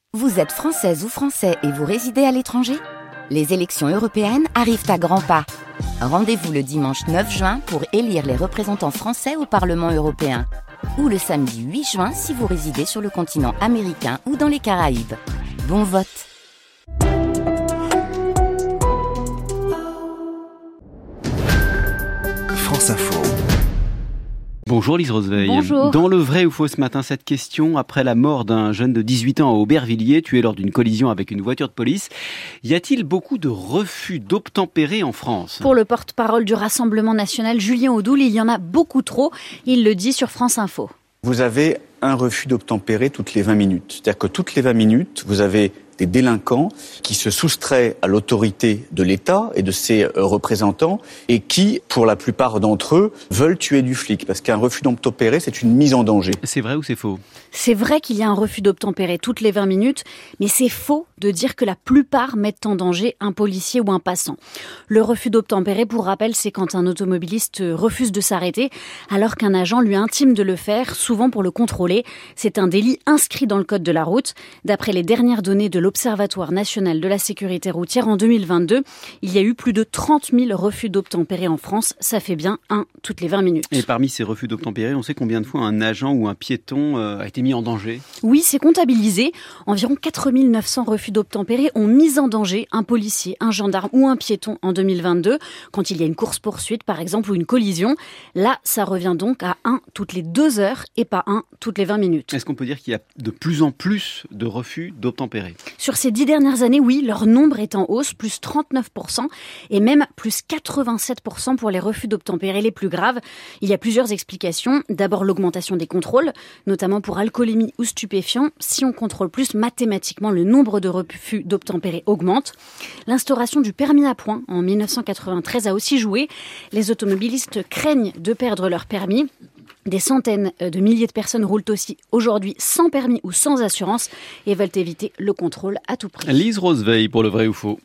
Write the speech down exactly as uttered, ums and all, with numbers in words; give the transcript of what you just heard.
Vous êtes française ou français et vous résidez à l'étranger ? Les élections européennes arrivent à grands pas. Rendez-vous le dimanche neuf juin pour élire les représentants français au Parlement européen. Ou le samedi huit juin si vous résidez sur le continent américain ou dans les Caraïbes. Bon vote! France Info. Bonjour Lise Roseveil. Bonjour. Dans le vrai ou faux ce matin, cette question, après la mort d'un jeune de dix-huit ans à Aubervilliers, tué lors d'une collision avec une voiture de police, y a-t-il beaucoup de refus d'obtempérer en France ? Pour le porte-parole du Rassemblement national, Julien Audoul, il y en a beaucoup trop. Il le dit sur France Info. Vous avez un refus d'obtempérer toutes les vingt minutes. C'est-à-dire que toutes les vingt minutes, vous avez des délinquants qui se soustraient à l'autorité de l'État et de ses représentants et qui, pour la plupart d'entre eux, veulent tuer du flic. Parce qu'un refus d'obtempérer, c'est une mise en danger. C'est vrai ou c'est faux ? C'est vrai qu'il y a un refus d'obtempérer toutes les vingt minutes, mais c'est faux de dire que la plupart mettent en danger un policier ou un passant. Le refus d'obtempérer, pour rappel, c'est quand un automobiliste refuse de s'arrêter alors qu'un agent lui intime de le faire, souvent pour le contrôler. C'est un délit inscrit dans le code de la route. D'après les dernières données de l'Observatoire national de la sécurité routière, en deux mille vingt-deux, il y a eu plus de trente mille refus d'obtempérer en France. Ça fait bien un toutes les vingt minutes. Et parmi ces refus d'obtempérer, on sait combien de fois un agent ou un piéton a été mis en danger ? Oui, c'est comptabilisé. Environ quatre mille neuf cents refus d'obtempérer ont mis en danger un policier, un gendarme ou un piéton en deux mille vingt-deux, quand il y a une course-poursuite par exemple ou une collision. Là, ça revient donc à un toutes les deux heures et pas un toutes les vingt minutes. Est-ce qu'on peut dire qu'il y a de plus en plus de refus d'obtempérer ? Sur ces dix dernières années, oui, leur nombre est en hausse, plus trente-neuf pour cent et même plus quatre-vingt-sept pour cent pour les refus d'obtempérer les plus graves. Il y a plusieurs explications. D'abord, l'augmentation des contrôles, notamment pour alcoolémie ou stupéfiants. Si on contrôle plus, mathématiquement, le nombre de refus d'obtempérer augmente. L'instauration du permis à points en dix-neuf cent quatre-vingt-treize a aussi joué. Les automobilistes craignent de perdre leur permis. Des centaines de milliers de personnes roulent aussi aujourd'hui sans permis ou sans assurance et veulent éviter le contrôle à tout prix. Lise Roseveil pour le vrai ou faux.